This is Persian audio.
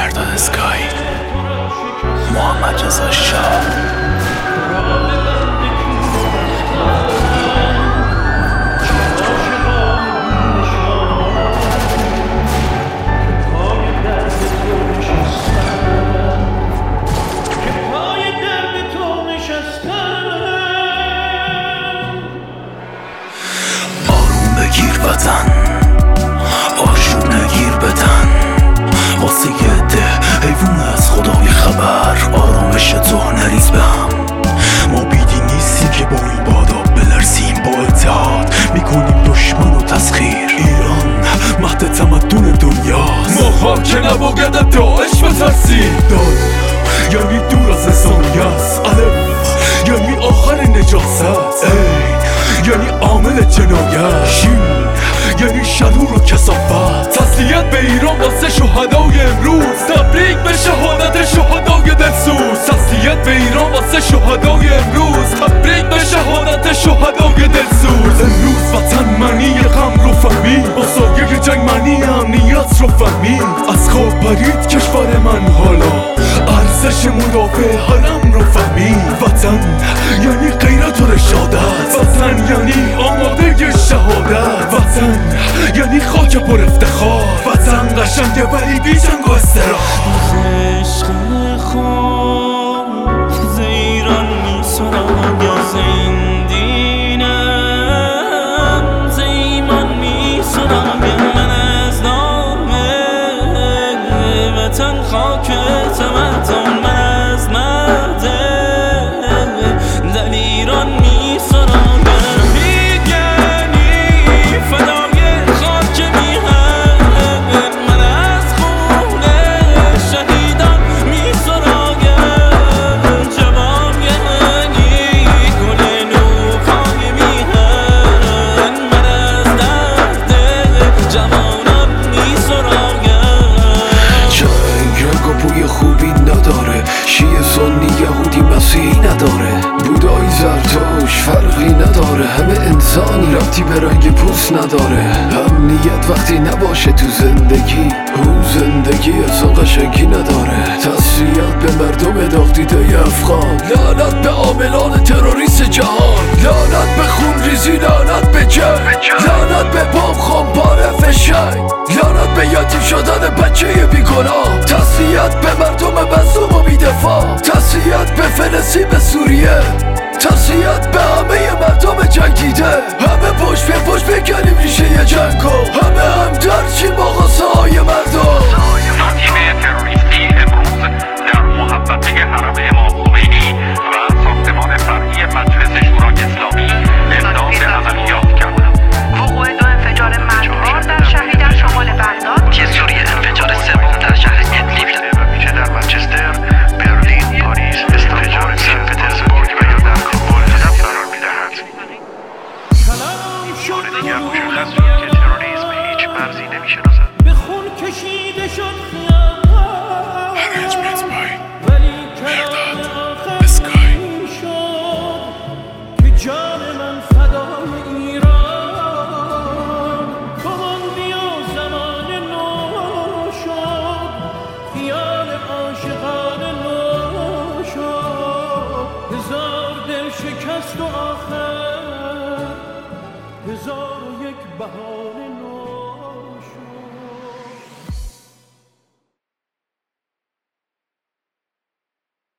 مرداد اسکای، محمد رضا شاه. بگیر وطن، آشوب نگیر بدن، واسه یه ده حیوون از خدای خبر. آرامش تو نریز به هم، ما بیدی نیستیم که با این بادا بلرزیم. با اتحاد میکنیم دشمن و تسخیر. ایران مهد تمدن دنیاست، ما که نباید داعش بترسیم. داد یعنی دور از انسانی است. الف یعنی آخر نجاست. یعنی عامل جنایت. شین یعنی شرور و کثافت. تسلیت به ایران واسه شهدای امروز، تبریک به شهادت شهدای دلسوز. تسلیت به ایران واسه شهدای امروز، تبریک به شهادت شهدای دلسوز. امروز وطن معنی غم رو فهمید، با سایه جنگ معنی امنیت رو فهمید. از خواب پرید کشور من حالا، ارزش مدافع حرم رو فهمید. وطن یعنی غیرت و رشادت، وطن یعنی آماده شهادت، وطن یعنی خاک پر افتخار. وطن قشنگه ولی بی جنگ و استراحت. عشق خود ز ایران می‌سراغ، ز این دینم ز ایمان می‌سراغ. من از نام وطن خاک تمدن، من از مهد دل ایران می‌سراغ. شیعه سنی یهودی مسیحی نداره، بودایی زرتوش فرقی نداره. همه انسانی ربطی به رنگ پوست نداره. امنیت وقتی نباشه تو زندگی، اون زندگی اصلا قشنگی نداره. تسلیت به مردم داغ دیده افغان، لعنت به عاملان تروریست جهان. لعنت به خون ریزی، لعنت به جنگ، لعنت به بام خمپاره فشنگ، لعنت به یتیم شدن بچه بیگناه. تسلیت به مردم مظلوم و بی‌دفاع، تسلیت به فلسطین، به سوریه، تسلیت به همه مردم جنگیده. همه پشت به پشت بکنیم ریشه جنگو، همه همدرد چیم با غصه های مردم. تیم تروریستی امروز در محوطه حرم امام خمینی و ساختمان فرعی مجلس شورای اسلامی اقدام به عملیات کرد. وقوع 2 انفجار مرگبار در شهری در شمال بغداد که سوریه انفجار سوم در شهر ادلیب پیچه در منچستر، برلین، پاریس، استانبول، سن پترزبورگ و یا در کابل هدف قرار می‌دهد. بار دیگر مشخص شد که تروریسم هیچ مرزی نمی‌شناسد. به خون کشیده شد خیابان، ولی کلام آخر شد که جان من فدای ایران. کمان بیا زمان نو شد، خیال عاشقانه نو شد. هزار دل شکست و آخر 1001 بهانه